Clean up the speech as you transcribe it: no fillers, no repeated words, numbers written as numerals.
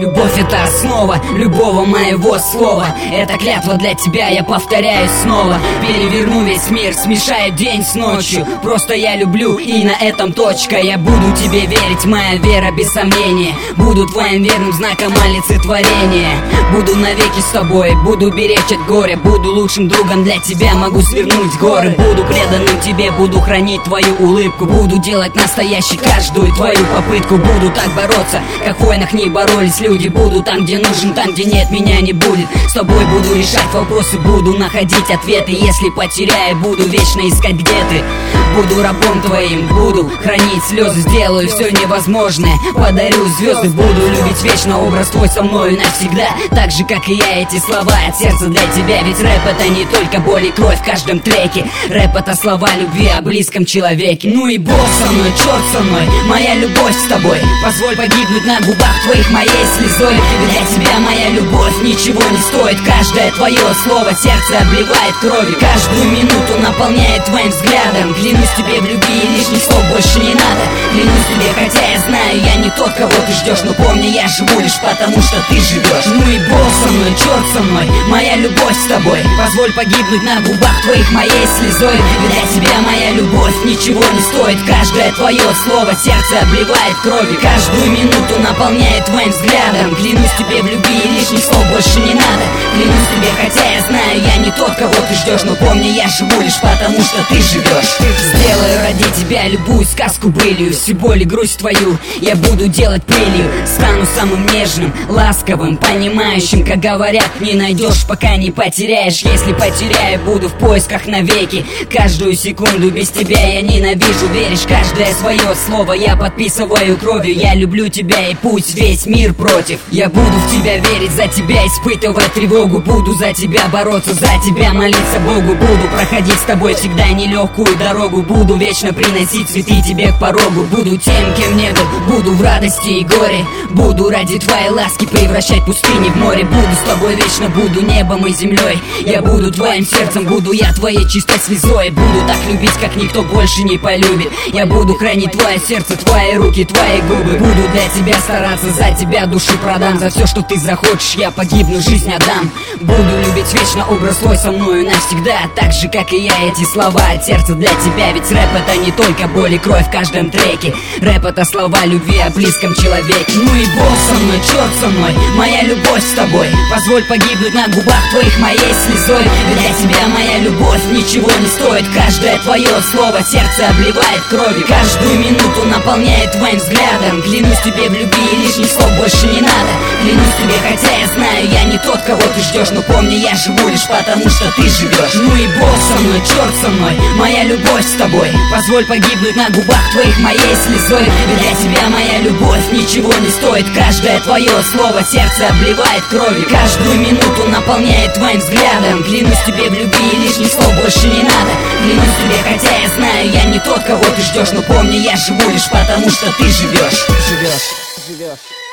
Любовь — это основа любого моего слова. Это клятва для тебя, я повторяю снова. Переверну весь мир, смешаю день с ночью. Просто я люблю, и на этом точка. Я буду тебе верить, моя вера без сомнения. Буду твоим верным знаком олицетворения. Буду навеки с тобой, буду беречь от горя. Буду лучшим другом для тебя, могу свернуть горы. Буду преданным тебе, буду хранить твою улыбку. Буду делать настоящей каждую твою попытку. Буду так бороться, как в войнах не боролись люди. Буду там, где нужен, там, где нет, меня не будет. С тобой буду решать вопросы, буду находить ответы. Если потеряю, буду вечно искать, где ты. Буду рабом твоим, буду хранить слезы. Сделаю все невозможное, подарю звезды. Буду любить вечно, образ твой со мною навсегда. Так же, как и я, эти слова от сердца для тебя. Ведь рэп — это не только боль и кровь в каждом треке. Рэп — это слова любви о близком человеке. Ну и бог со мной, черт со мной, моя любовь с тобой. Позволь погибнуть на губах твоих моей слезой. Для тебя моя любовь ничего не стоит. Каждое твое слово сердце обливает кровью. Каждую минуту наполняет твоим взглядом. Клянусь тебе в любви, и лишних слов больше не надо. Клянусь тебе, хотя я знаю, я не тот, кого ты ждешь. Но помни, я живу лишь потому, что ты живешь. Ну и бог со мной, черт со мной, моя любовь с тобой. Позволь погибнуть на губах твоих моей слезой. Для тебя моя любовь ничего не стоит. Каждое твое слово сердце обливает кровью. Каждую минуту наполняет твоим взглядом. Клянусь тебе в любви, и лишних слов больше не надо. Клянусь тебе, хотя я знаю, я не тот, кого ты ждешь. Но помни, я живу лишь потому, что ты живешь. Сделаю ради тебя любую сказку былью. Всю боль и грусть твою я буду делать прелью. Стану самым нежным, ласковым, понимающим. Как говорят, не найдешь, пока не потеряешь. Если потеряю, буду в поисках навеки. Каждую секунду без тебя я ненавижу. Веришь, каждое свое слово я подписываю кровью. Я люблю тебя, и пусть весь мир против. Я буду в тебя верить, за тебя испытывать тревогу. Буду за тебя бороться, за тебя молиться Богу. Буду проходить с тобой всегда нелегкую дорогу. Буду вечно приносить цветы тебе к порогу. Буду тем, кем не был, буду в радости и горе. Буду ради твоей ласки превращать пустыни в море. Буду с тобой вечно, буду небом и землей. Я буду твоим сердцем, буду я твоей чистой слезой. Буду так любить, как никто больше не полюбит. Я буду хранить твое сердце, твои руки, твои губы. Буду для тебя стараться, за тебя душу продам. За все, что ты захочешь, я погибну, жизнь отдам. Буду любить вечно, образ твой со мною навсегда. Так же, как и я, эти слова от сердца для тебя. Ведь рэп — это не только боль и кровь в каждом треке. Рэп — это слова любви о близком человеке. Ну и бог со мной, черт со мной, моя любовь с тобой. Позволь погибнуть на губах твоих моей слезой. Для тебя моя любовь ничего не стоит. Каждое твое слово сердце обливает кровью. Каждую минуту наполняет твоим взглядом. Клянусь тебе в любви, и лишних слов больше не надо. Клянусь тебе, хотя я знаю, я не тот, кого ты ждешь. Но помни, я живу лишь потому, что ты живешь. Ну и бог со мной, черт со мной, моя любовь с тобой. Позволь погибнуть на губах твоих моей слезой. Для тебя моя любовь ничего не стоит. Каждое твое слово сердце обливает кровью. Каждую минуту наполняет твоим взглядом. Клянусь тебе в любви, и лишних слов больше не надо. Клянусь тебе, хотя я знаю, я не тот, кого ты ждешь. Но помни, я живу лишь потому, что ты живешь. Живешь.